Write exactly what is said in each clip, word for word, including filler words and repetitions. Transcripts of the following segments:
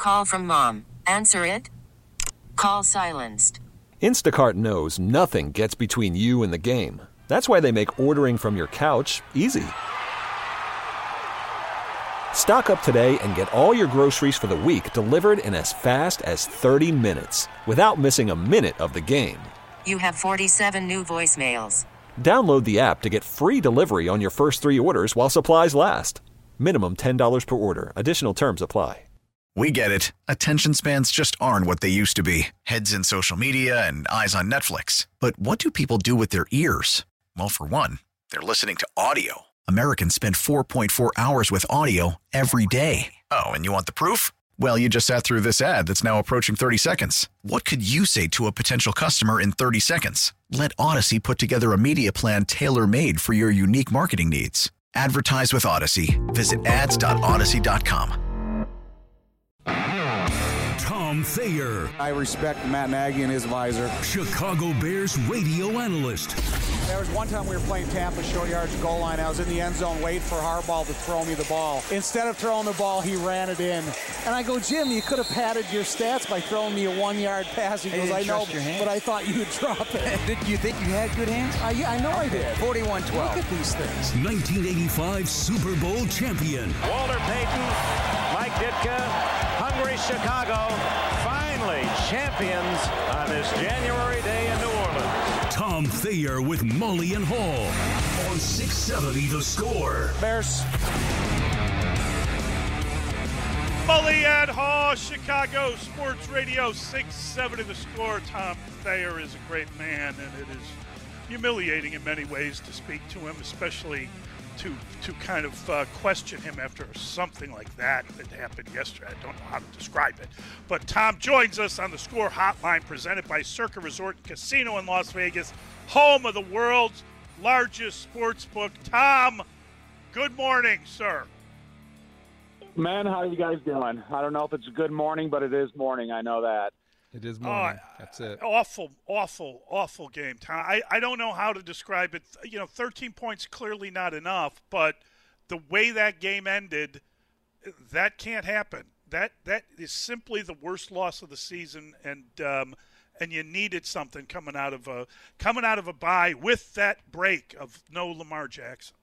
Call from mom. Answer it. Call silenced. Instacart knows nothing gets between you and the game. That's why they make ordering from your couch easy. Stock up today and get all your groceries for the week delivered in as fast as thirty minutes without missing a minute of the game. You have forty-seven new voicemails. Download the app to get free delivery on your first three orders while supplies last. Minimum ten dollars per order. Additional terms apply. We get it. Attention spans just aren't what they used to be. Heads in social media and eyes on Netflix. But what do people do with their ears? Well, for one, they're listening to audio. Americans spend four point four hours with audio every day. Oh, and you want the proof? Well, you just sat through this ad that's now approaching thirty seconds. What could you say to a potential customer in thirty seconds? Let Odyssey put together a media plan tailor-made for your unique marketing needs. Advertise with Odyssey. Visit ads dot odyssey dot com. Tom Thayer. I respect Matt Nagy and his visor. Chicago Bears radio analyst. There was one time we were playing Tampa, short yards goal line. I was in the end zone waiting for Harbaugh to throw me the ball. Instead of throwing the ball, he ran it in. And I go, Jim, you could have padded your stats by throwing me a one-yard pass. He goes, I know, but I thought you'd drop it. Did you think you had good hands? I, yeah, I know I did. forty-one twelve. Look at these things. nineteen eighty-five Super Bowl champion. Walter Payton, Mike Ditka, hungry Chicago, finally champions on this January day in New Orleans. Tom Thayer with Mully and Hall on six seventy The Score. Bears. Mully and Hall, Chicago Sports Radio, six seventy The Score. Tom Thayer is a great man, and it is humiliating in many ways to speak to him, especially to to kind of uh, question him after something like that that happened yesterday. I don't know how to describe it. But Tom joins us on the Score Hotline, presented by Circa Resort and Casino in Las Vegas, home of the world's largest sports book. Tom, good morning, sir. Man, how are you guys doing? I don't know if it's a good morning, but it is morning. I know that. It is morning. Uh, That's it. Awful, awful, awful game, Tom. I, I don't know how to describe it. You know, thirteen points clearly not enough, but the way that game ended, that can't happen. That that is simply the worst loss of the season, and um, and you needed something coming out of a coming out of a bye with that break of no Lamar Jackson.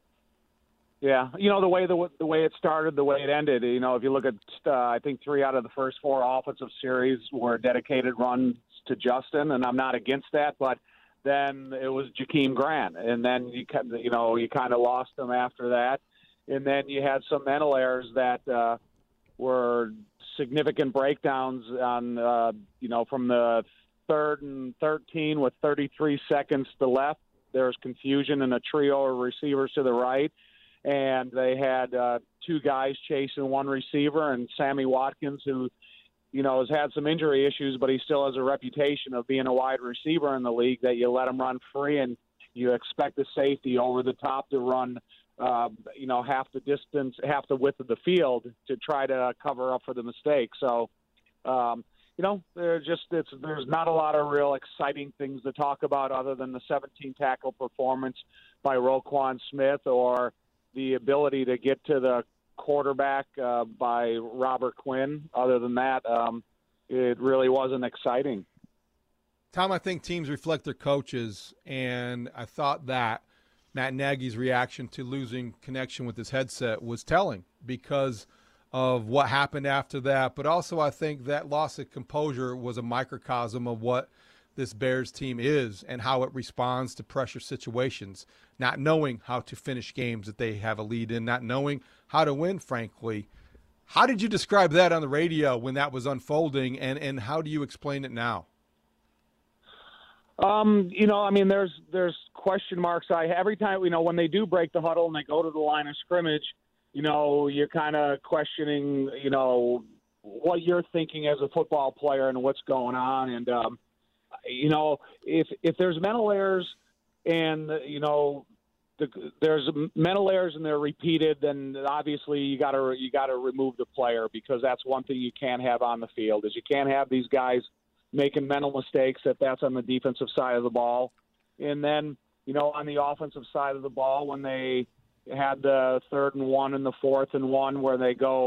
Yeah, you know, the way the, the way it started, the way it ended, you know, if you look at, uh, I think three out of the first four offensive series were dedicated runs to Justin, and I'm not against that, but then it was Jakeem Grant, and then, you you know, you kind of lost him after that, and then you had some mental errors that uh, were significant breakdowns on, uh, you know, from the third and thirteen with thirty-three seconds to left. There was confusion in a trio of receivers to the right. And they had uh, two guys chasing one receiver, and Sammy Watkins, who, you know, has had some injury issues, but he still has a reputation of being a wide receiver in the league, that you let him run free and you expect the safety over the top to run, uh, you know, half the distance, half the width of the field to try to cover up for the mistake. So, um, you know, there's just it's there's not a lot of real exciting things to talk about other than the seventeen tackle performance by Roquan Smith, or the ability to get to the quarterback uh, by Robert Quinn. Other than that, um, it really wasn't exciting. Tom, I think teams reflect their coaches, and I thought that Matt Nagy's reaction to losing connection with his headset was telling because of what happened after that. But also I think that loss of composure was a microcosm of what this Bears team is and how it responds to pressure situations, not knowing how to finish games that they have a lead in, not knowing how to win, frankly. How did you describe that on the radio when that was unfolding, and, and how do you explain it now? Um, you know, I mean, there's there's question marks. I every time, you know, when they do break the huddle and they go to the line of scrimmage, you know, you're kind of questioning, you know, what you're thinking as a football player and what's going on. And, um, you know, if if there's mental errors and, you know, the, there's mental errors and they're repeated, then obviously you got to you got to remove the player, because that's one thing you can't have on the field is you can't have these guys making mental mistakes. That that's on the defensive side of the ball. And then, you know, on the offensive side of the ball, when they had the third and one and the fourth and one where they go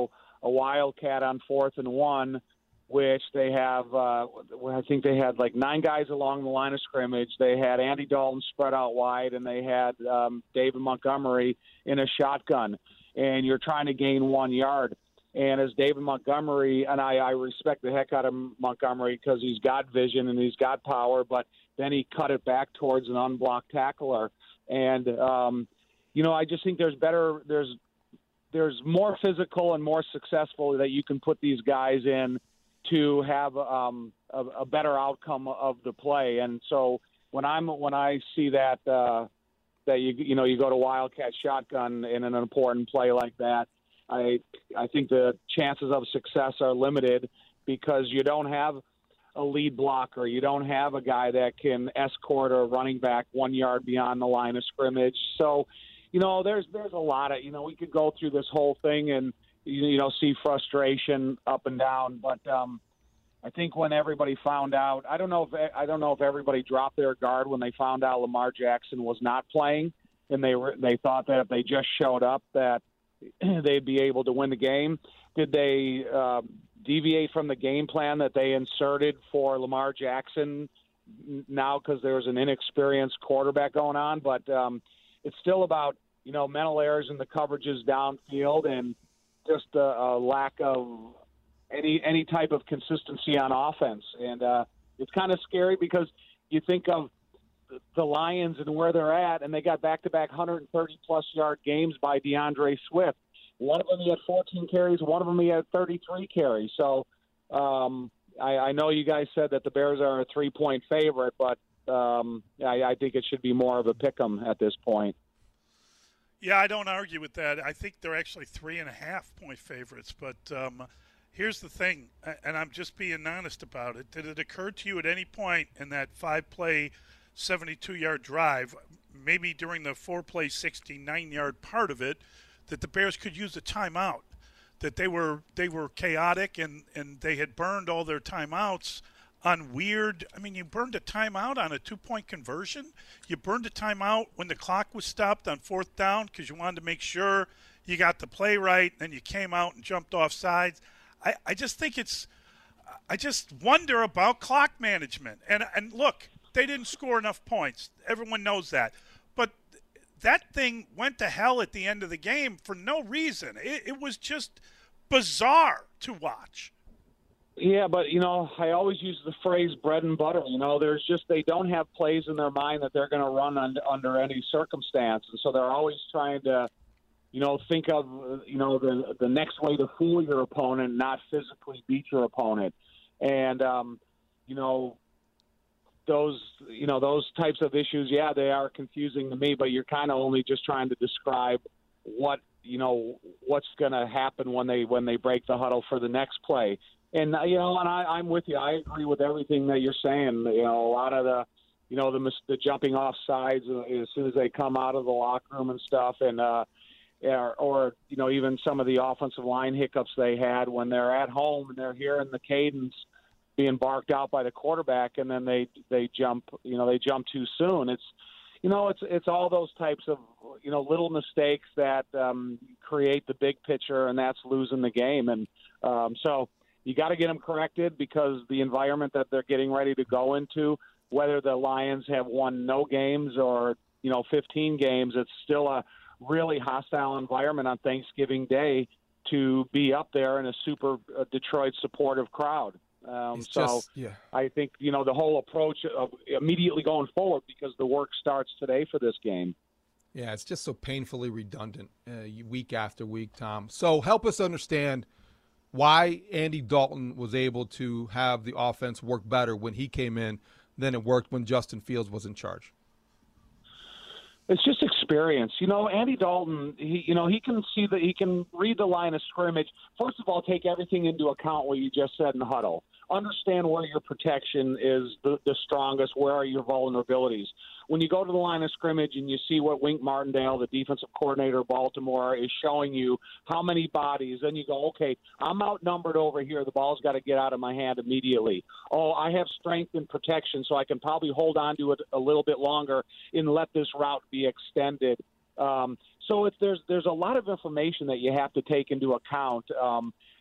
a wildcat on fourth and one, which they have, uh, I think they had like nine guys along the line of scrimmage. They had Andy Dalton spread out wide, and they had um, David Montgomery in a shotgun. And you're trying to gain one yard. And as David Montgomery, and I, I respect the heck out of Montgomery because he's got vision and he's got power, but then he cut it back towards an unblocked tackler. And, um, you know, I just think there's better, there's, there's more physical and more successful that you can put these guys in to have um, a, a better outcome of the play. And so when I'm, when I see that, uh, that you, you know, you go to Wildcat shotgun in an important play like that, I I think the chances of success are limited because you don't have a lead blocker. You don't have a guy that can escort a running back one yard beyond the line of scrimmage. So, you know, there's there's a lot of, you know, we could go through this whole thing and, you know, see frustration up and down. But um, I think when everybody found out, I don't know if I don't know if everybody dropped their guard when they found out Lamar Jackson was not playing, and they were they thought that if they just showed up that they'd be able to win the game. Did they uh, deviate from the game plan that they inserted for Lamar Jackson now because there's an inexperienced quarterback going on? But um, it's still about, you know, mental errors in the coverages downfield and just a, a lack of any any type of consistency on offense. And uh, it's kind of scary because you think of the Lions and where they're at, and they got back-to-back one hundred thirty plus yard games by DeAndre Swift. One of them he had fourteen carries, one of them he had thirty-three carries. So um, I, I know you guys said that the Bears are a three-point favorite, but um, I, I think it should be more of a pick'em at this point. Yeah, I don't argue with that. I think they're actually three and a half point favorites. But um, here's the thing, and I'm just being honest about it. Did it occur to you at any point in that five-play seventy-two yard drive, maybe during the four-play sixty-nine yard part of it, that the Bears could use a timeout, that they were they were chaotic and, and they had burned all their timeouts on weird – I mean, you burned a timeout on a two-point conversion. You burned a timeout when the clock was stopped on fourth down because you wanted to make sure you got the play right, and you came out and jumped off sides. I, I just think it's – I just wonder about clock management. And And look – they didn't score enough points. Everyone knows that. But that thing went to hell at the end of the game for no reason. It, it was just bizarre to watch. Yeah, but, you know, I always use the phrase bread and butter. You know, there's just they don't have plays in their mind that they're going to run under, under any circumstance. And so they're always trying to, you know, think of, you know, the, the next way to fool your opponent, not physically beat your opponent. And, um, you know, those, you know, those types of issues, yeah, they are confusing to me, but you're kind of only just trying to describe what, you know, what's going to happen when they, when they break the huddle for the next play. And, you know, and I, I'm with you. I agree with everything that you're saying. You know, a lot of the, you know, the, the jumping off sides as soon as they come out of the locker room and stuff. And, uh, or, or, you know, even some of the offensive line hiccups they had when they're at home and they're hearing the cadence being barked out by the quarterback, and then they they jump, you know, they jump too soon. It's, you know, it's it's all those types of, you know, little mistakes that um, create the big picture, and that's losing the game. And um, so you got to get them corrected because the environment that they're getting ready to go into, whether the Lions have won no games or, you know, fifteen games, it's still a really hostile environment on Thanksgiving Day to be up there in a super uh, Detroit supportive crowd. Um, so just, yeah. I think, you know, the whole approach of immediately going forward because the work starts today for this game. Yeah, it's just so painfully redundant uh, week after week, Tom. So help us understand why Andy Dalton was able to have the offense work better when he came in than it worked when Justin Fields was in charge. It's just experience. You know, Andy Dalton, he, you know, he can see that he can read the line of scrimmage. First of all, take everything into account what you just said in the huddle. Understand where your protection is the, the strongest, where are your vulnerabilities. When you go to the line of scrimmage and you see what Wink Martindale, the defensive coordinator of Baltimore, is showing you how many bodies, then you go, okay, I'm outnumbered over here. The ball's got to get out of my hand immediately. Oh, I have strength and protection, so I can probably hold on to it a little bit longer and let this route be extended. Um, so it's, there's there's a lot of information that you have to take into account. Um,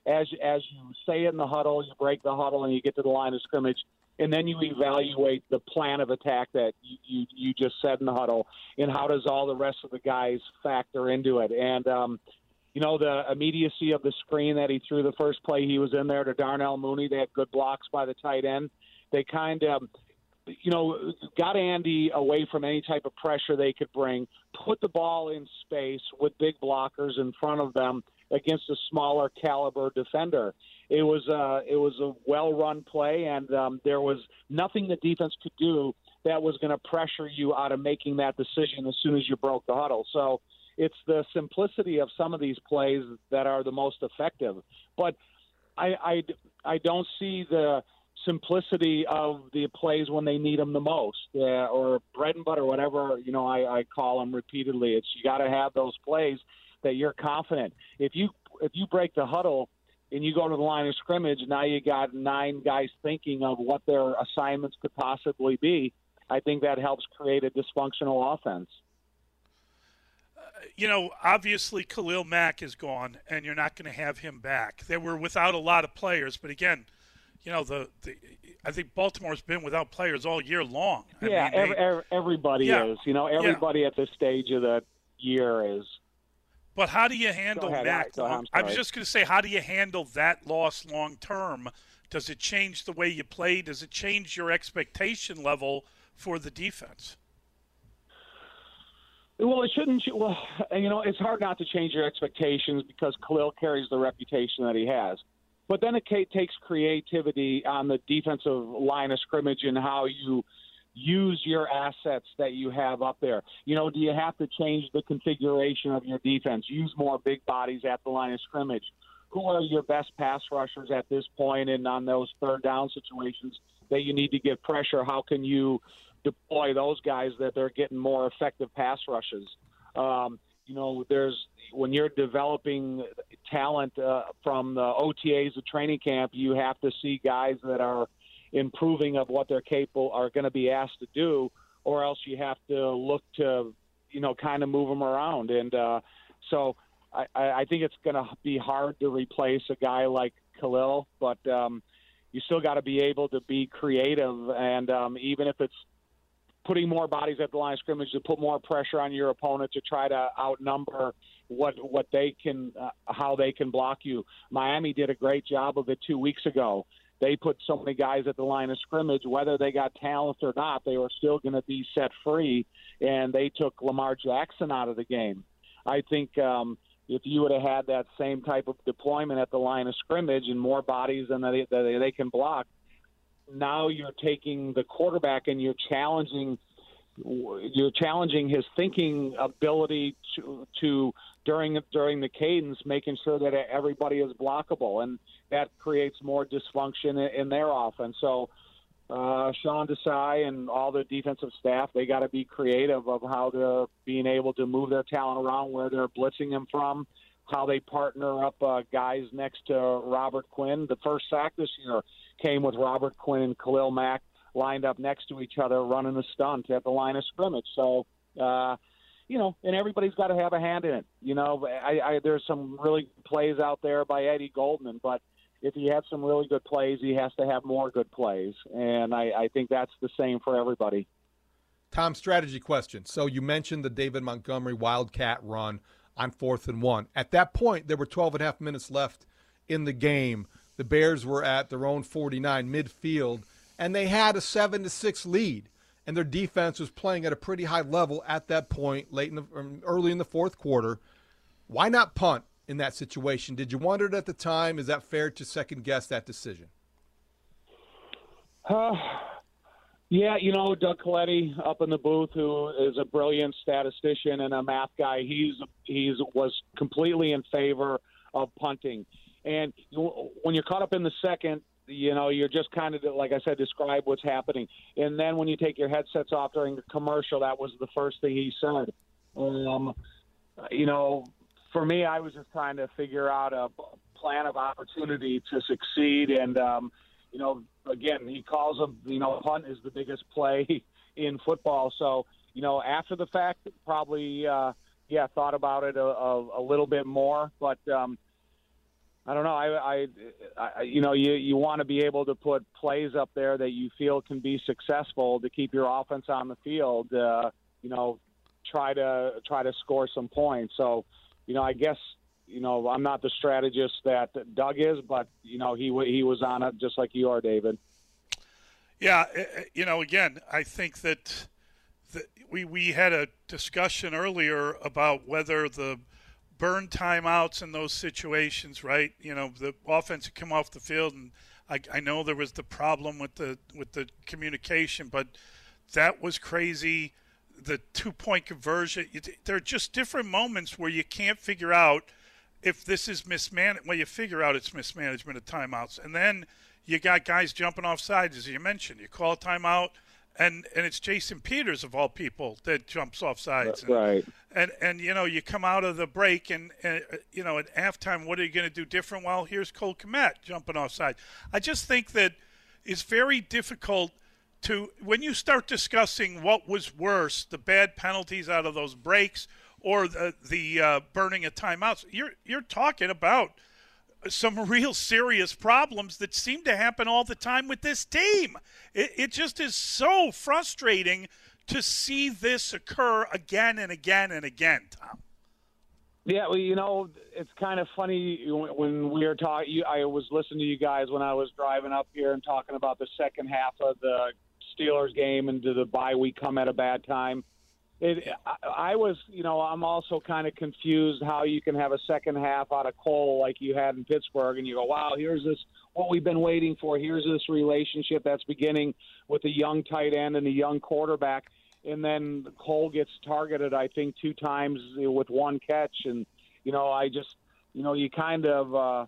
as as you stay in the huddle, you break the huddle, and you get to the line of scrimmage, and then you evaluate the plan of attack that you, you, you just said in the huddle, and how does all the rest of the guys factor into it. And, um, you know, the immediacy of the screen that he threw the first play he was in there to Darnell Mooney, they had good blocks by the tight end. They kind of, you know, got Andy away from any type of pressure they could bring, put the ball in space with big blockers in front of them against a smaller caliber defender. It was uh, it was a well-run play, and um, there was nothing the defense could do that was going to pressure you out of making that decision as soon as you broke the huddle. So it's the simplicity of some of these plays that are the most effective. But I, I, I don't see the simplicity of the plays when they need them the most, uh, or bread and butter, whatever, you know, I, I call them repeatedly. It's you got to have those plays that you're confident. If you if you break the huddle and you go to the line of scrimmage, now you got nine guys thinking of what their assignments could possibly be. I think that helps create a dysfunctional offense. Uh, you know, obviously Khalil Mack is gone, and you're not going to have him back. They were without a lot of players, but again, you know, the, the I think Baltimore's been without players all year long. I yeah, mean, they, every, everybody yeah, is. You know, everybody yeah. at this stage of the year is. But how do you handle ahead, Mack? go ahead, I was just going to say, how do you handle that loss long term? Does it change the way you play? Does it change your expectation level for the defense? Well, it shouldn't. Well, you know, it's hard not to change your expectations because Khalil carries the reputation that he has. But then it takes creativity on the defensive line of scrimmage and how you use your assets that you have up there. You know, do you have to change the configuration of your defense? Use more big bodies at the line of scrimmage. Who are your best pass rushers at this point and on those third down situations that you need to give pressure? How can you deploy those guys that they're getting more effective pass rushes? Um, you know, there's when you're developing talent uh, from the O T As, the training camp, you have to see guys that are improving of what they're capable are going to be asked to do, or else you have to look to, you know, kind of move them around. And uh, so I, I think it's going to be hard to replace a guy like Khalil, but um, you still got to be able to be creative. And um, even if it's putting more bodies at the line of scrimmage to put more pressure on your opponent to try to outnumber what what they can, uh, how they can block you. Miami did a great job of it two weeks ago. They put so many guys at the line of scrimmage, whether they got talent or not, they were still going to be set free, and they took Lamar Jackson out of the game. I think um, if you would have had that same type of deployment at the line of scrimmage and more bodies than they, that they can block, now you're taking the quarterback and you're challenging you're challenging his thinking ability to to during during the cadence, making sure that everybody is blockable, and that creates more dysfunction in, in their offense. So uh, Sean Desai and all the defensive staff, they got to be creative of how they're being able to move their talent around, where they're blitzing them from, how they partner up uh, guys next to Robert Quinn. The first sack this year came with Robert Quinn and Khalil Mack lined up next to each other, running a stunt at the line of scrimmage. So, uh, you know, and everybody's got to have a hand in it. You know, I, I, there's some really good plays out there by Eddie Goldman, but if he has some really good plays, he has to have more good plays. And I, I think that's the same for everybody. Tom, strategy question. So you mentioned the David Montgomery Wildcat run on fourth and one. At that point, there were twelve and a half minutes left in the game. The Bears were at their own forty-nine midfield, and they had a seven to six lead. And their defense was playing at a pretty high level at that point, late in the, early in the fourth quarter. Why not punt in that situation? Did you wonder it at the time? Is that fair to second guess that decision? Uh, yeah, you know, Doug Coletti up in the booth, who is a brilliant statistician and a math guy, he's he's was completely in favor of punting. And when you're caught up in the second, you know, you're just kind of, like I said, describe what's happening. And then when you take your headsets off during the commercial, that was the first thing he said. Um, you know, for me, I was just trying to figure out a plan of opportunity to succeed. And, um, you know, again, he calls them, you know, punt is the biggest play in football. So, you know, after the fact, probably, uh, yeah, thought about it a, a, a little bit more. But, um, I don't know. I, I, I you know, you, you want to be able to put plays up there that you feel can be successful to keep your offense on the field. Uh, you know, try to try to score some points. So, you know, I guess, you know, I'm not the strategist that Doug is, but you know, he he was on it just like you are, David. Yeah, you know, again, I think that the, we we had a discussion earlier about whether the burn timeouts in those situations, right? You know, the offense would come off the field, and I, I know there was the problem with the with the communication, but that was crazy. The two-point conversion, there are just different moments where you can't figure out if this is mismanagement. Well, you figure out it's mismanagement of timeouts, and then you got guys jumping off sides, as you mentioned. You call a timeout, and, and it's Jason Peters, of all people, that jumps off sides. That's right. And, and, you know, you come out of the break, and, and you know, at halftime, what are you going to do different? Well, here's Cole Kmet jumping offside. I just think that it's very difficult to, when you start discussing what was worse, the bad penalties out of those breaks or the, the uh, burning of timeouts, you're, you're talking about some real serious problems that seem to happen all the time with this team. It, it just is so frustrating to see this occur again and again and again, Tom. Yeah, well, you know, it's kind of funny when we were talking. I was listening to you guys when I was driving up here and talking about the second half of the Steelers game and did the bye week come at a bad time. It, I, I was, you know, I'm also kind of confused how you can have a second half out of Cole like you had in Pittsburgh, and you go, wow, here's this, what we've been waiting for. Here's this relationship that's beginning with a young tight end and a young quarterback. And then Cole gets targeted, I think, two times with one catch. And, you know, I just, you know, you kind of, uh,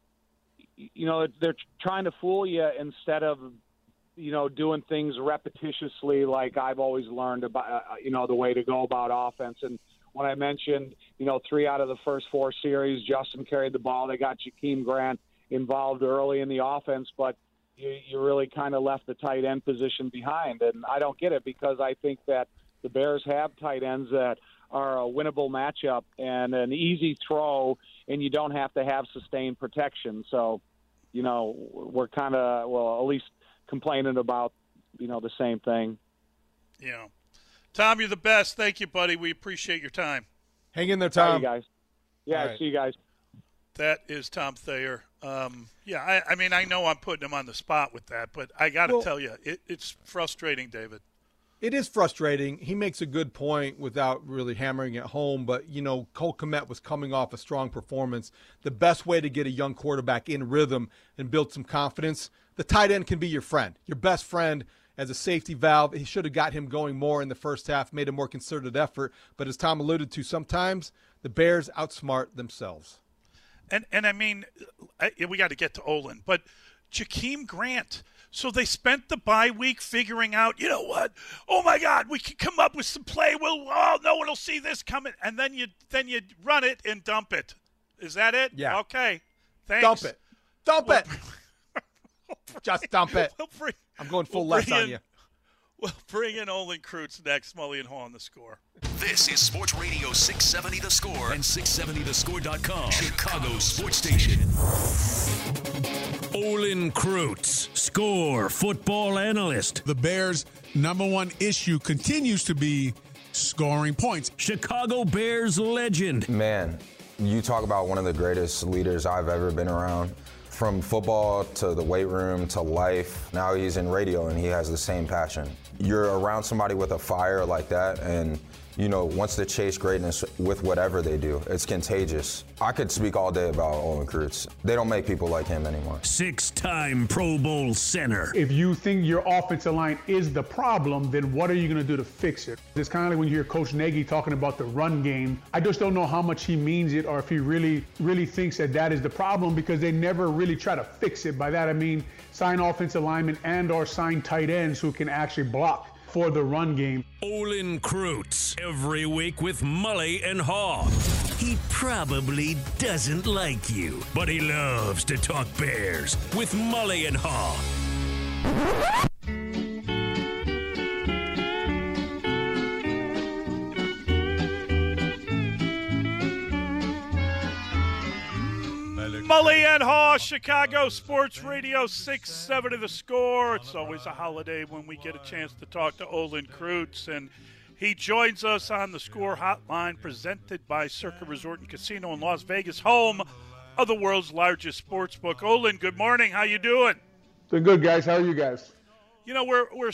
you know, they're trying to fool you instead of, you know, doing things repetitiously like I've always learned about, uh, you know, the way to go about offense. And when I mentioned, you know, three out of the first four series, Justin carried the ball. They got Jakeem Grant involved early in the offense, but you, you really kind of left the tight end position behind. And I don't get it because I think that the Bears have tight ends that are a winnable matchup and an easy throw, and you don't have to have sustained protection. So, you know, we're kind of, well, at least complaining about, you know, the same thing. Yeah. Tom, you're the best. Thank you, buddy. We appreciate your time. Hang in there, Tom. Bye, you guys. Yeah, right. See you guys. That is Tom Thayer. Um, yeah, I, I mean, I know I'm putting him on the spot with that, but I got to well, tell you, it, it's frustrating, David. It is frustrating. He makes a good point without really hammering it home, but, you know, Cole Kmet was coming off a strong performance. The best way to get a young quarterback in rhythm and build some confidence, the tight end can be your friend, your best friend as a safety valve. He should have got him going more in the first half, made a more concerted effort. But as Tom alluded to, sometimes the Bears outsmart themselves. And, and I mean, I, we got to get to Olin, but Jakeem Grant. So they spent the bye week figuring out, you know what? Oh my God, we can come up with some play. Well, oh, no one will see this coming, and then you then you run it and dump it. Is that it? Yeah. Okay. Thanks. Dump it. Dump we'll, it. Just dump it. We'll bring, I'm going full we'll left on in, you. We'll bring in Olin Kreutz next. Mully and Haw on the Score. This is Sports Radio six seventy The Score and six seventy the score dot com, Chicago's sports station. Olin Kreutz, Score football analyst. The Bears' number one issue continues to be scoring points. Chicago Bears legend. Man, you talk about one of the greatest leaders I've ever been around. From football to the weight room to life, now he's in radio and he has the same passion. You're around somebody with a fire like that and, you know, wants to chase greatness with whatever they do. It's contagious. I could speak all day about Olin Kreutz. They don't make people like him anymore. Six-time Pro Bowl center. If you think your offensive line is the problem, then what are you going to do to fix it? It's kind of like when you hear Coach Nagy talking about the run game. I just don't know how much he means it or if he really, really thinks that that is the problem because they never really try to fix it. By that I mean sign offensive linemen and or sign tight ends who can actually block for the run game. Olin Kreutz, every week with Mully and Haw. He probably doesn't like you, but he loves to talk Bears with Mully and Haw. Mully and Haw, Chicago Sports Radio six seventy The Score. It's always a holiday when we get a chance to talk to Olin Kreutz, and he joins us on the Score Hotline presented by Circa Resort and Casino in Las Vegas, home of the world's largest sports book. Olin, good morning. How you doing? Doing good, guys. How are you guys? You know, we're we're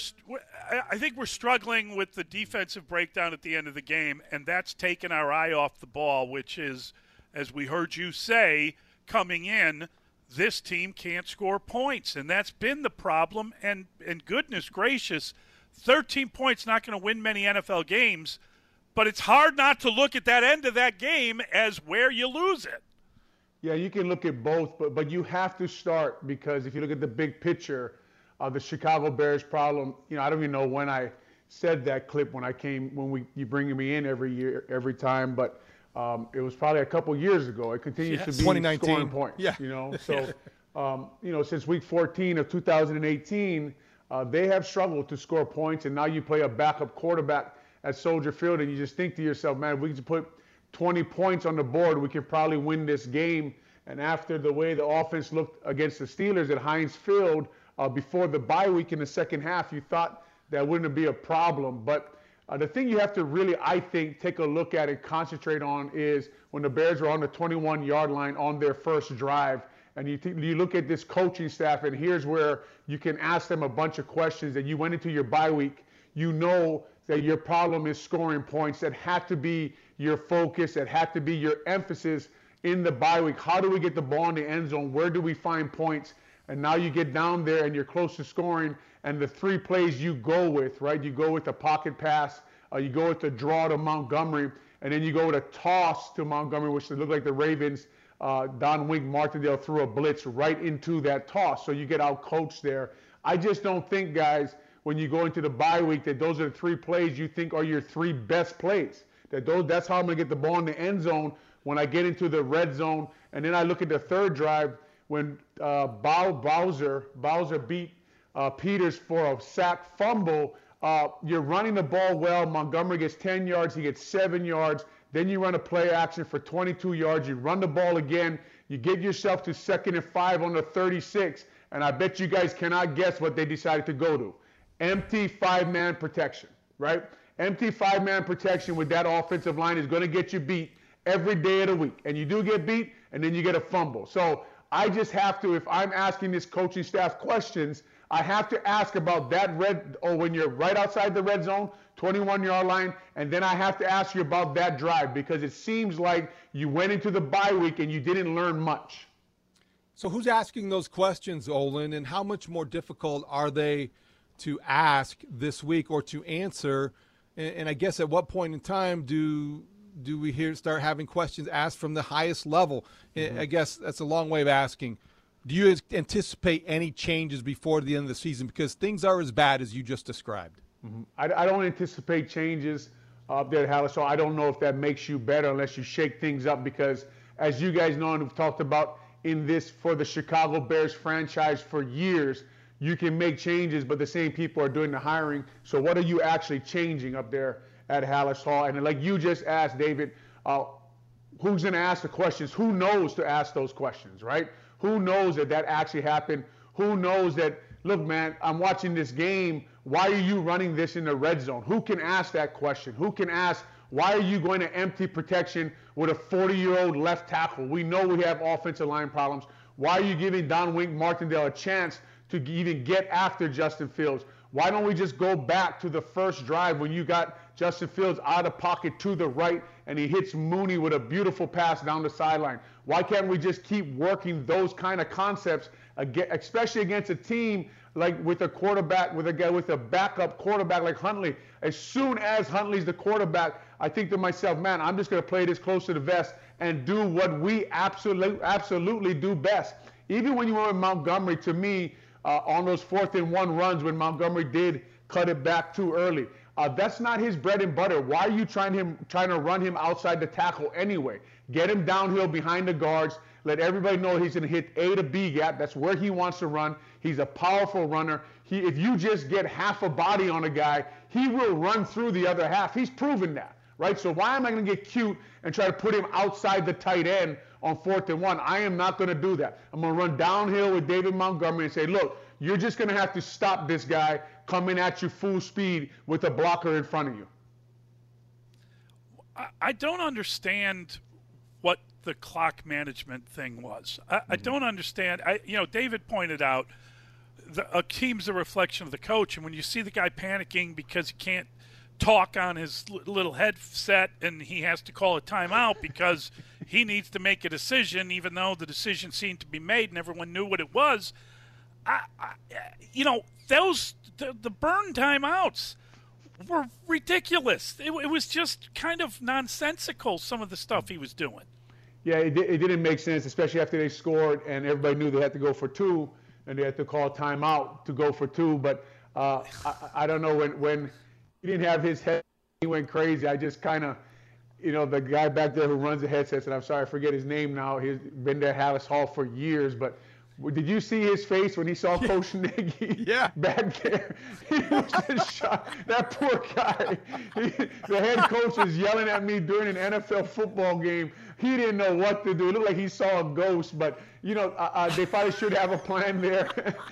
I think we're struggling with the defensive breakdown at the end of the game, and that's taken our eye off the ball, which is, as we heard you say, coming in, this team can't score points, and that's been the problem. And and goodness gracious, thirteen points not going to win many N F L games, but it's hard not to look at that end of that game as where you lose it. Yeah, you can look at both, but but you have to start, because if you look at the big picture of the Chicago Bears problem, you know, I don't even know when I said that clip when I came, when we you bring me in every year, every time, but Um, it was probably a couple years ago. It continues yes. to be twenty nineteen scoring points. Yeah. You know, so um, you know, since week fourteen of two thousand eighteen, uh, they have struggled to score points, and now you play a backup quarterback at Soldier Field, and you just think to yourself, man, if we could put twenty points on the board, we could probably win this game. And after the way the offense looked against the Steelers at Heinz Field uh, before the bye week in the second half, you thought that wouldn't be a problem, but. Uh, the thing you have to really, I think, take a look at and concentrate on is when the Bears were on the twenty-one-yard line on their first drive, and you, th- you look at this coaching staff, and here's where you can ask them a bunch of questions. That you went into your bye week, you know that your problem is scoring points. That had to be your focus. That had to be your emphasis in the bye week. How do we get the ball in the end zone? Where do we find points? And now you get down there and you're close to scoring, and the three plays you go with, right? You go with the pocket pass, uh, you go with the draw to Montgomery, and then you go with a toss to Montgomery, which looked like the Ravens. Uh, Don Wink Martindale threw a blitz right into that toss, so you get out coached there. I just don't think, guys, when you go into the bye week, that those are the three plays you think are your three best plays. That those, that's how I'm going to get the ball in the end zone when I get into the red zone. And then I look at the third drive, when uh, Bow, Bowser, Bowser beat uh, Peters for a sack fumble. Uh, you're running the ball well. Montgomery gets ten yards. He gets seven yards. Then you run a play action for twenty-two yards. You run the ball again. You get yourself to second and five on the thirty-six. And I bet you guys cannot guess what they decided to go to. Empty five-man protection, right? Empty five-man protection with that offensive line is going to get you beat every day of the week. And you do get beat, and then you get a fumble. So I just have to, if I'm asking this coaching staff questions, I have to ask about that red, or when you're right outside the red zone, twenty-one-yard line, and then I have to ask you about that drive, because it seems like you went into the bye week and you didn't learn much. So who's asking those questions, Olin, and how much more difficult are they to ask this week or to answer? And, and I guess at what point in time do do we hear start having questions asked from the highest level? Mm-hmm. I guess that's a long way of asking. Do you anticipate any changes before the end of the season? Because things are as bad as you just described. Mm-hmm. I, I don't anticipate changes up there at Hallis, so I don't know if that makes you better unless you shake things up, because as you guys know and we've talked about in this for the Chicago Bears franchise for years, you can make changes, but the same people are doing the hiring. So what are you actually changing up there at Hallis Hall? And like you just asked, David, uh, who's going to ask the questions? Who knows to ask those questions, right? Who knows that that actually happened? Who knows that, look, man, I'm watching this game. Why are you running this in the red zone? Who can ask that question? Who can ask, why are you going to empty protection with a forty-year-old left tackle? We know we have offensive line problems. Why are you giving Don Wink Martindale a chance to even get after Justin Fields? Why don't we just go back to the first drive when you got Justin Fields out of pocket to the right and he hits Mooney with a beautiful pass down the sideline? Why can't we just keep working those kind of concepts, especially against a team like with a quarterback, with a guy with a backup quarterback like Huntley? As soon as Huntley's the quarterback, I think to myself, man, I'm just going to play this close to the vest and do what we absolutely, absolutely do best. Even when you went with Montgomery, to me, uh, on those fourth and one runs when Montgomery did cut it back too early, Uh, that's not his bread and butter. Why are you trying him trying to run him outside the tackle anyway? Get him downhill behind the guards. Let everybody know he's going to hit A to B gap. That's where he wants to run. He's a powerful runner. He, if you just get half a body on a guy, he will run through the other half. He's proven that, right? So why am I going to get cute and try to put him outside the tight end on fourth and one? I am not going to do that. I'm going to run downhill with David Montgomery and say, look, you're just going to have to stop this guy coming at you full speed with a blocker in front of you. I don't understand what the clock management thing was. I, I don't understand. I, you know, David pointed out the, a team's a reflection of the coach, and when you see the guy panicking because he can't talk on his little headset and he has to call a timeout because he needs to make a decision, even though the decision seemed to be made and everyone knew what it was. I, I, you know, those the, the burn timeouts were ridiculous. It, it was just kind of nonsensical, some of the stuff he was doing. Yeah, it, it didn't make sense, especially after they scored and everybody knew they had to go for two and they had to call timeout to go for two. But uh, I, I don't know, when, when he didn't have his head, he went crazy. I just kind of, you know, the guy back there who runs the headsets, and I'm sorry, I forget his name now. He's been there at Halas Hall for years, but did you see his face when he saw Coach Nagy yeah. back there? He was just shocked. That poor guy. He, the head coach is yelling at me during an N F L football game. He didn't know what to do. It looked like he saw a ghost, but, you know, uh, uh, they probably should have a plan there.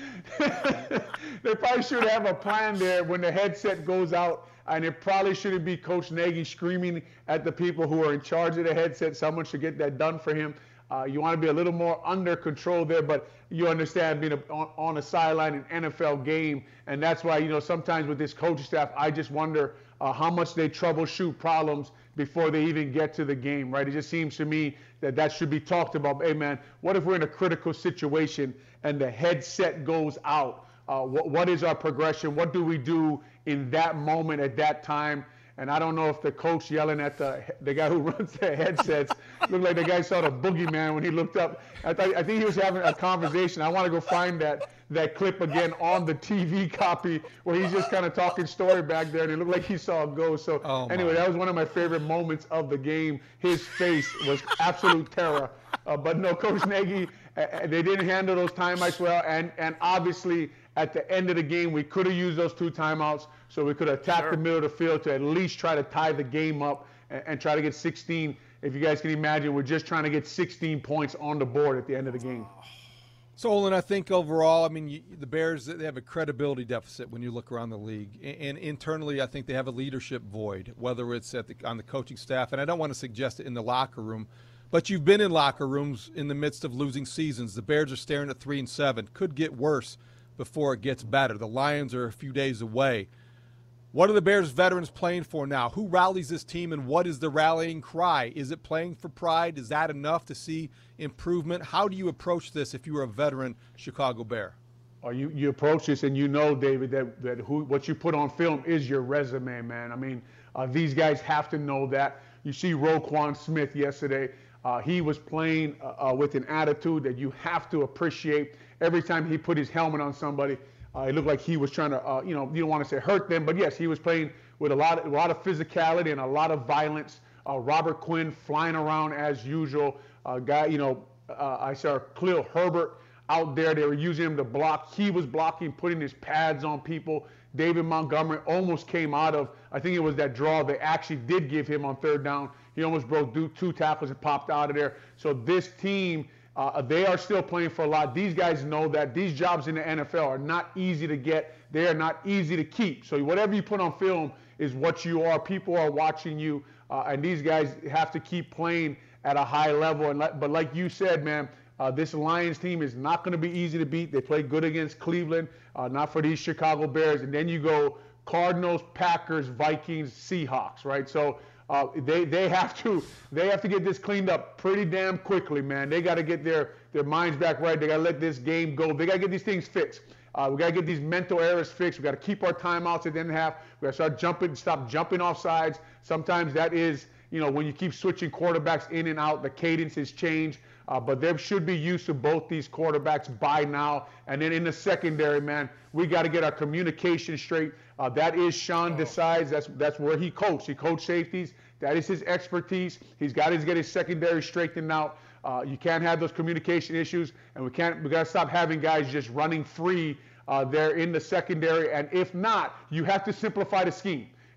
They probably should have a plan there when the headset goes out, and it probably shouldn't be Coach Nagy screaming at the people who are in charge of the headset. Someone should get that done for him. Uh, you want to be a little more under control there, but you understand being a, on, on a sideline in an N F L game, and that's why, you know, sometimes with this coaching staff, I just wonder uh, how much they troubleshoot problems before they even get to the game, right? It just seems to me that that should be talked about. Hey, man, what if we're in a critical situation and the headset goes out? Uh, what, what is our progression? What do we do in that moment at that time? And I don't know if the coach yelling at the the guy who runs the headsets looked like the guy saw the boogeyman when he looked up. I, th- I think he was having a conversation. I want to go find that that clip again on the T V copy where he's just kind of talking story back there, and it looked like he saw a ghost. So oh anyway, that was one of my favorite moments of the game. His face was absolute terror. Uh, but no, Coach Nagy, uh, they didn't handle those timeouts well, and and obviously at the end of the game, we could have used those two timeouts, so we could have attacked sure. the middle of the field to at least try to tie the game up and, and try to get sixteen. If you guys can imagine, we're just trying to get sixteen points on the board at the end of the game. So, Olin, I think overall, I mean, you, the Bears, they have a credibility deficit when you look around the league. And, and internally, I think they have a leadership void, whether it's at the, on the coaching staff. And I don't want to suggest it in the locker room, but you've been in locker rooms in the midst of losing seasons. The Bears are staring at three and seven. Could get worse before it gets better. The Lions are a few days away. What are the Bears veterans playing for now? Who rallies this team, and what is the rallying cry? Is it playing for pride? Is that enough to see improvement? How do you approach this if you were a veteran Chicago Bear? Or you, you approach this and you know, David, that, that who, what you put on film is your resume, man. I mean, uh, these guys have to know that. You see Roquan Smith yesterday. Uh, he was playing uh, uh, with an attitude that you have to appreciate. Every time he put his helmet on somebody, uh, it looked like he was trying to, uh, you know, you don't want to say hurt them, but yes, he was playing with a lot, of, a lot of physicality and a lot of violence. Uh, Robert Quinn flying around as usual. Uh, guy, you know, uh, I saw Khalil Herbert out there. They were using him to block. He was blocking, putting his pads on people. David Montgomery almost came out of, I think it was that draw they actually did give him on third down. He almost broke two tackles and popped out of there. So this team, uh, they are still playing for a lot. These guys know that. These jobs in the N F L are not easy to get. They are not easy to keep. So whatever you put on film is what you are. People are watching you, uh, and these guys have to keep playing at a high level. And But like you said, man, uh, this Lions team is not going to be easy to beat. They played good against Cleveland, uh, not for these Chicago Bears. And then you go Cardinals, Packers, Vikings, Seahawks, right? So Uh, they they have to they have to get this cleaned up pretty damn quickly, man. They got to get their their minds back right. They got to let this game go. They got to get these things fixed. Uh, we got to get these mental errors fixed. We got to keep our timeouts at the end of the half. We got to start jumping, stop jumping off sides. Sometimes that is, you know, when you keep switching quarterbacks in and out, the cadence is changed. Uh, but they should be used to both these quarterbacks by now. And then in the secondary, man, we got to get our communication straight. Uh, that is Sean Desai's. That's that's where he coached. He coached safeties. That is his expertise. He's got to get his secondary straightened out. Uh, you can't have those communication issues, and we can't. We got to stop having guys just running free uh, there in the secondary. And if not, you have to simplify the scheme.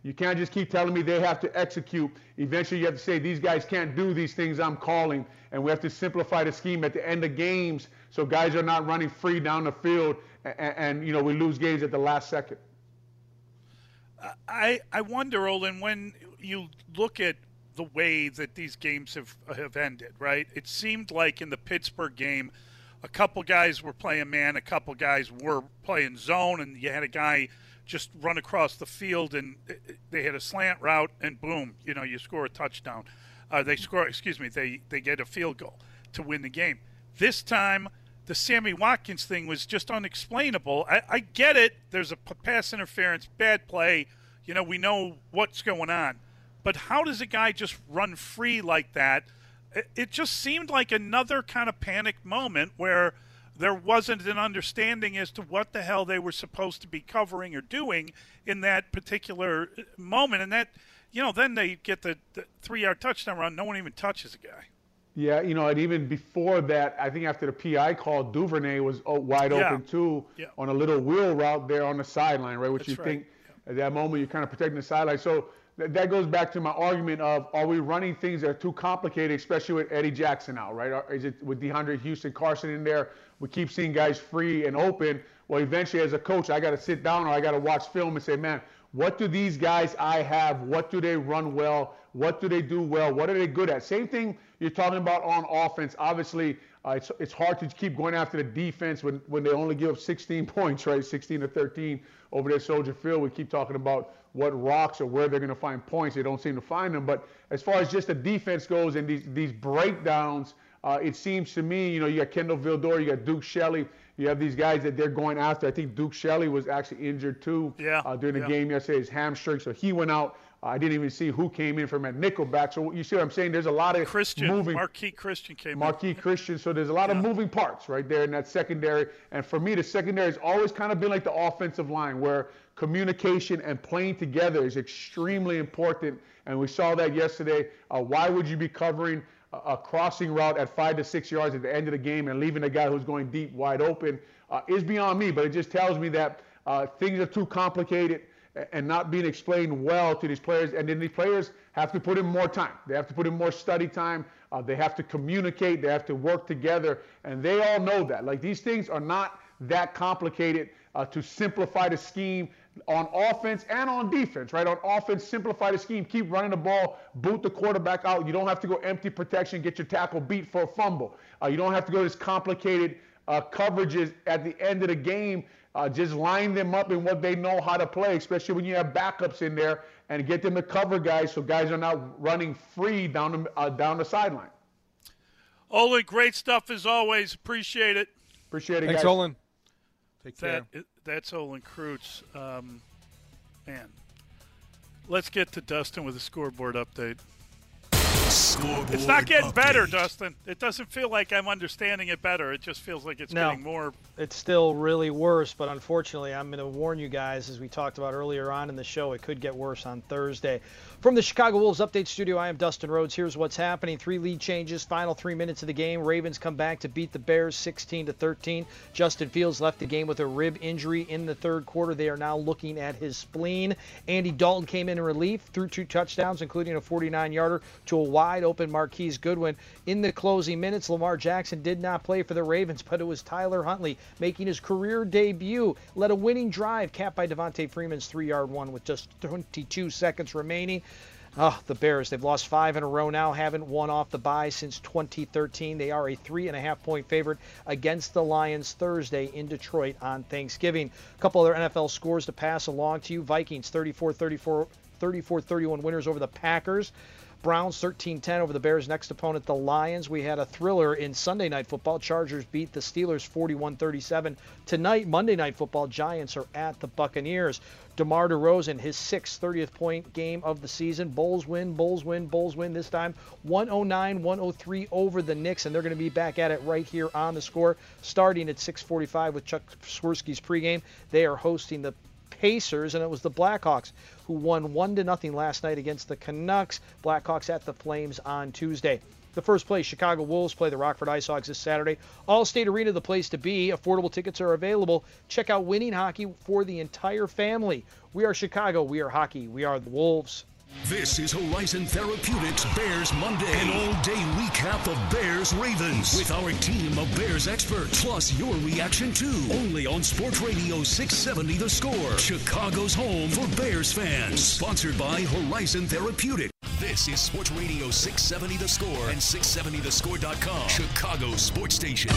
You can't just keep telling me they have to execute. Eventually, you have to say, these guys can't do these things I'm calling, and we have to simplify the scheme at the end of games so guys are not running free down the field, and, and you know, we lose games at the last second. I, I wonder, Olin, when you look at the way that these games have, have ended, right? It seemed like in the Pittsburgh game, a couple guys were playing man, a couple guys were playing zone, and you had a guy just run across the field, and they had a slant route, and boom, you know, you score a touchdown. Uh, they score, excuse me, they, they get a field goal to win the game. This time, the Sammy Watkins thing was just unexplainable. I, I get it. There's a pass interference, bad play. You know, we know what's going on. But how does a guy just run free like that? It, it just seemed like another kind of panic moment where there wasn't an understanding as to what the hell they were supposed to be covering or doing in that particular moment. And that, you know, then they get the, the three-yard touchdown run. No one even touches a guy. Yeah, you know, and even before that, I think after the P I call, Duvernay was wide Yeah. open too Yeah. on a little wheel route there on the sideline, right? Which That's you right. think at that moment you're kind of protecting the sideline. So th- that goes back to my argument of, are we running things that are too complicated, especially with Eddie Jackson out, right? Or is it with DeAndre Houston, Carson in there? We keep seeing guys free and open. Well, eventually as a coach, I got to sit down or I got to watch film and say, man, what do these guys I have? What do they run well? What do they do well? What are they good at? Same thing you're talking about on offense. Obviously, uh, it's it's hard to keep going after the defense when, when they only give up sixteen points, right? sixteen to thirteen over there at Soldier Field. We keep talking about what rocks or where they're going to find points. They don't seem to find them. But as far as just the defense goes and these these breakdowns, uh, it seems to me, you know, you got Kendall Vildor, you got Duke Shelley. You have these guys that they're going after. I think Duke Shelley was actually injured too yeah, uh, during the yeah. game yesterday. His hamstring, so he went out. Uh, I didn't even see who came in from at nickelback. So you see what I'm saying? There's a lot of Christian, moving. Marquis Christian came Marquis in. Christian. So there's a lot Yeah. of moving parts right there in that secondary. And for me, the secondary has always kind of been like the offensive line, where communication and playing together is extremely important. And we saw that yesterday. Uh, why would you be covering a, a crossing route at five to six yards at the end of the game and leaving a guy who's going deep wide open? Uh, is beyond me, but it just tells me that uh, things are too complicated and not being explained well to these players. And then these players have to put in more time. They have to put in more study time. Uh, they have to communicate. They have to work together. And they all know that. Like, these things are not that complicated uh, to simplify the scheme on offense and on defense, right? On offense, simplify the scheme. Keep running the ball. Boot the quarterback out. You don't have to go empty protection, get your tackle beat for a fumble. Uh, you don't have to go this complicated Uh, coverages at the end of the game. Uh, just line them up in what they know how to play, especially when you have backups in there, and get them to cover guys so guys are not running free down the, uh, down the sideline. Olin, great stuff as always. Appreciate it. Appreciate it, Thanks, guys. Olin. Take care. That, that's Olin Kreutz. Um, man, let's get to Dustin with a scoreboard update. Scoreboard It's not getting update. better, Dustin. It doesn't feel like I'm understanding it better. It just feels like it's No. getting more. It's still really worse, but unfortunately, I'm going to warn you guys, as we talked about earlier on in the show, it could get worse on Thursday. From the Chicago Wolves Update Studio, I am Dustin Rhodes. Here's what's happening. Three lead changes, final three minutes of the game. Ravens come back to beat the Bears sixteen to thirteen. Justin Fields left the game with a rib injury in the third quarter. They are now looking at his spleen. Andy Dalton came in in relief, threw two touchdowns, including a forty-nine-yarder to a wide-open Marquise Goodwin. In the closing minutes, Lamar Jackson did not play for the Ravens, but it was Tyler Huntley making his career debut. Led a winning drive, capped by Devontae Freeman's three-yard one with just twenty-two seconds remaining. Oh, the Bears, they've lost five in a row now, haven't won off the bye since twenty thirteen. They are a three and a half point favorite against the Lions Thursday in Detroit on Thanksgiving. A couple other N F L scores to pass along to you. Vikings thirty-four thirty-four, thirty-four thirty-one winners over the Packers. Browns thirteen ten over the Bears' next opponent, the Lions. We had a thriller in Sunday Night Football. Chargers beat the Steelers forty-one thirty-seven. Tonight, Monday Night Football, Giants are at the Buccaneers. DeMar DeRozan, his sixth thirtieth point game of the season. Bulls win, Bulls win, Bulls win this time. one oh nine one oh three over the Knicks, and they're going to be back at it right here on the Score, starting at six forty-five with Chuck Swirsky's pregame. They are hosting the Pacers, and it was the Blackhawks who won one to nothing last night against the Canucks. Blackhawks at the Flames on Tuesday. The first place Chicago Wolves play the Rockford Ice Hogs this Saturday. Allstate Arena, the place to be. Affordable tickets are available. Check out Winning Hockey for the entire family. We are Chicago. We are hockey. We are the Wolves. This is Horizon Therapeutics Bears Monday, an all-day recap of Bears Ravens with our team of Bears experts, plus your reaction too. Only on Sports Radio six seventy The Score, Chicago's home for Bears fans. Sponsored by Horizon Therapeutics. This is Sports Radio six seventy The Score and six seventy the score dot com, Chicago's sports station.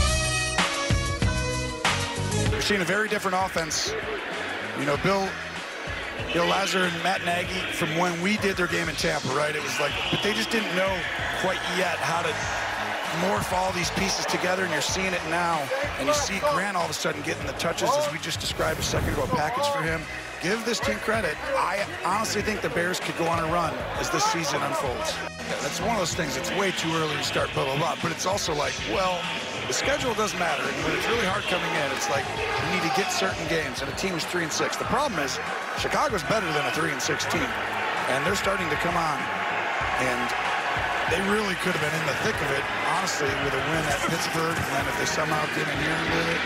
We're seeing a very different offense. You know, Bill. Bill Lazar and Matt Nagy, from when we did their game in Tampa, right? It was like, but they just didn't know quite yet how to morph all these pieces together, and you're seeing it now. And you see Grant all of a sudden getting the touches, as we just described a second ago, a package for him. Give this team credit. I honestly think the Bears could go on a run as this season unfolds. That's one of those things. It's way too early to start blah, blah, blah. But it's also like, well, the schedule doesn't matter. And when it's really hard coming in, it's like you need to get certain games. And a team is three and six. The problem is Chicago's better than a three and six team, and they're starting to come on. And they really could have been in the thick of it, honestly, with a win at Pittsburgh. And then if they somehow get in here and did it.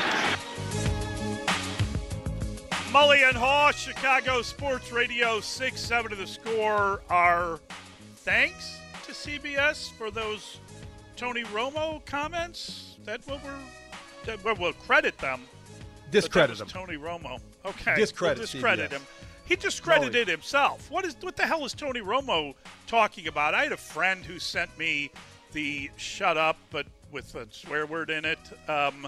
Mully and Haw, Chicago Sports Radio six seventy The Score. Our thanks to C B S for those Tony Romo comments. That what we're that we'll, we'll credit them. Discredit him. Tony Romo. Okay. Discredit, we'll discredit C B S. him. He discredited Mully. himself. What is what the hell is Tony Romo talking about? I had a friend who sent me the "shut up" but with a swear word in it. Um,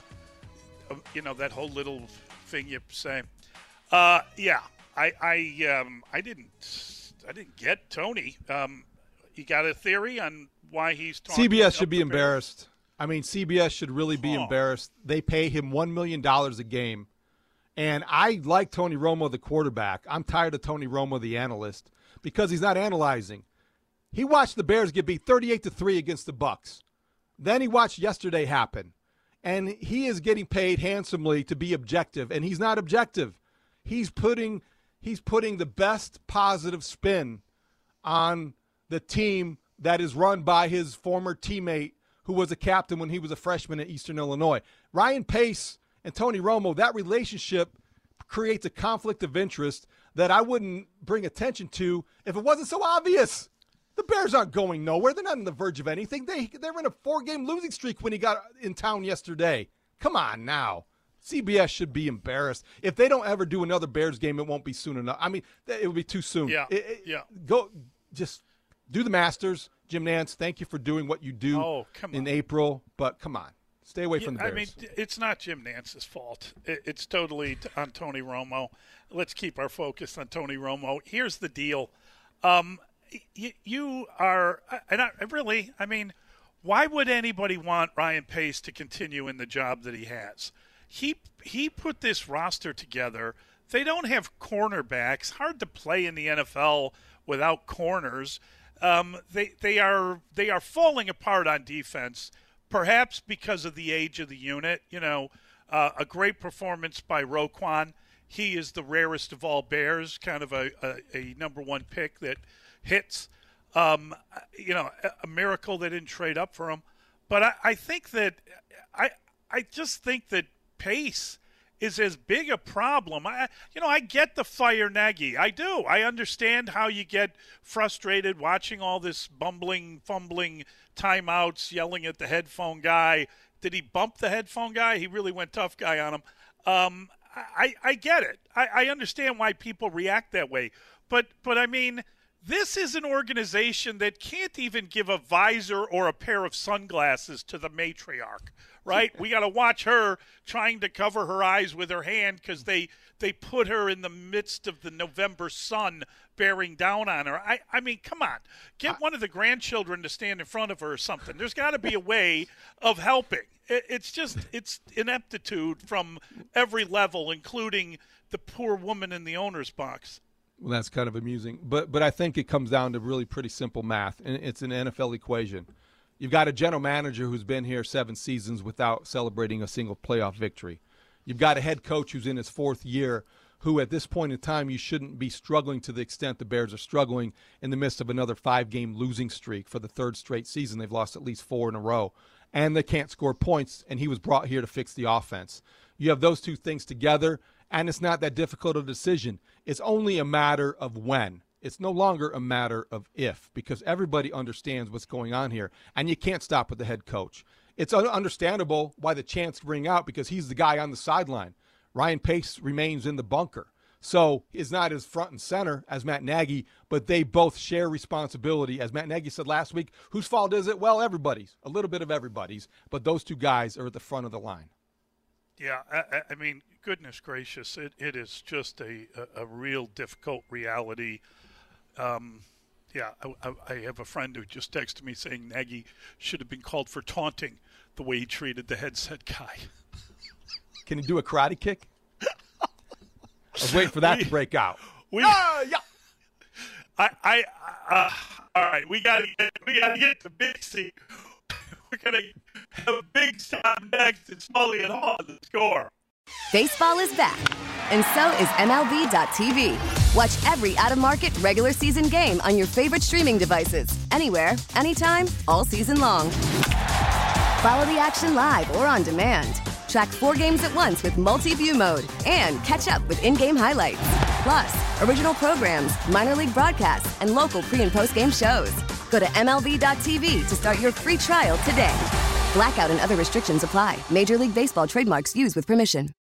you know, that whole little thing you say. Uh, yeah, I I um I didn't I didn't get Tony. Um, you got a theory on why he's talking? C B S should be the embarrassed. Bears? I mean, C B S should really be oh. embarrassed. They pay him one million dollars a game, and I like Tony Romo, the quarterback. I'm tired of Tony Romo, the analyst, because he's not analyzing. He watched the Bears get beat thirty-eight to three against the Bucs. Then he watched yesterday happen, and he is getting paid handsomely to be objective, and he's not objective. He's putting he's putting the best positive spin on the team that is run by his former teammate who was a captain when he was a freshman at Eastern Illinois. Ryan Pace and Tony Romo, that relationship creates a conflict of interest that I wouldn't bring attention to if it wasn't so obvious. The Bears aren't going nowhere. They're not on the verge of anything. They, they're in a four-game losing streak when he got in town yesterday. Come on now. C B S should be embarrassed. If they don't ever do another Bears game, it won't be soon enough. I mean, it would be too soon. Yeah, it, it, yeah. Go, just do the Masters. Jim Nantz, thank you for doing what you do oh, come in on. April. But come on, stay away yeah, from the Bears. I mean, it's not Jim Nantz's fault. It, it's totally t- on Tony Romo. Let's keep our focus on Tony Romo. Here's the deal. Um, y- you are, and I, really, I mean, why would anybody want Ryan Pace to continue in the job that he has? He he put this roster together. They don't have cornerbacks. Hard to play in the N F L without corners. Um, they they are they are falling apart on defense, perhaps because of the age of the unit. You know, uh, a great performance by Roquan. He is the rarest of all Bears, kind of a, a, a number one pick that hits. Um, you know, a, a miracle they didn't trade up for him. But I, I think that I I just think that Pace is as big a problem. I, you know, I get the fire Nagy. I do. I understand how you get frustrated watching all this bumbling, fumbling timeouts, yelling at the headphone guy. Did he bump the headphone guy? He really went tough guy on him. Um, I, I get it. I, I understand why people react that way. But, but I mean, this is an organization that can't even give a visor or a pair of sunglasses to the matriarch. Right? We got to watch her trying to cover her eyes with her hand because they, they put her in the midst of the November sun bearing down on her. I, I mean, come on. Get one of the grandchildren to stand in front of her or something. There's got to be a way of helping. It, it's just it's ineptitude from every level, including the poor woman in the owner's box. Well, that's kind of amusing. But, but I think it comes down to really pretty simple math, and it's an N F L equation. You've got a general manager who's been here seven seasons without celebrating a single playoff victory. You've got a head coach who's in his fourth year who at this point in time you shouldn't be struggling to the extent the Bears are struggling in the midst of another five-game losing streak for the third straight season. They've lost at least four in a row, and they can't score points, and he was brought here to fix the offense. You have those two things together, and it's not that difficult a decision. It's only a matter of when. It's no longer a matter of if, because everybody understands what's going on here, and you can't stop with the head coach. It's understandable why the chants ring out, because he's the guy on the sideline. Ryan Pace remains in the bunker. So is not as front and center as Matt Nagy, but they both share responsibility. As Matt Nagy said last week, whose fault is it? Well, everybody's, a little bit of everybody's, but those two guys are at the front of the line. Yeah, I, I mean, goodness gracious, it, it is just a, a, a real difficult reality. Um, yeah, I, I have a friend who just texted me saying Nagy should have been called for taunting the way he treated the headset guy. Can he do a karate kick? I was waiting for that we, to break out. We, uh, yeah. I, I, uh, all right, we gotta get, we gotta get to Big C. We're gonna have Big Sam next. It's Mully and Haw the Score. Baseball is back, and so is M L B dot T V. Watch every out-of-market regular season game on your favorite streaming devices, anywhere, anytime, all season long. Follow the action live or on demand. Track four games at once with multi-view mode and catch up with in-game highlights. Plus, original programs, minor league broadcasts, and local pre- and post-game shows. Go to M L B dot T V to start your free trial today. Blackout and other restrictions apply. Major League Baseball trademarks used with permission.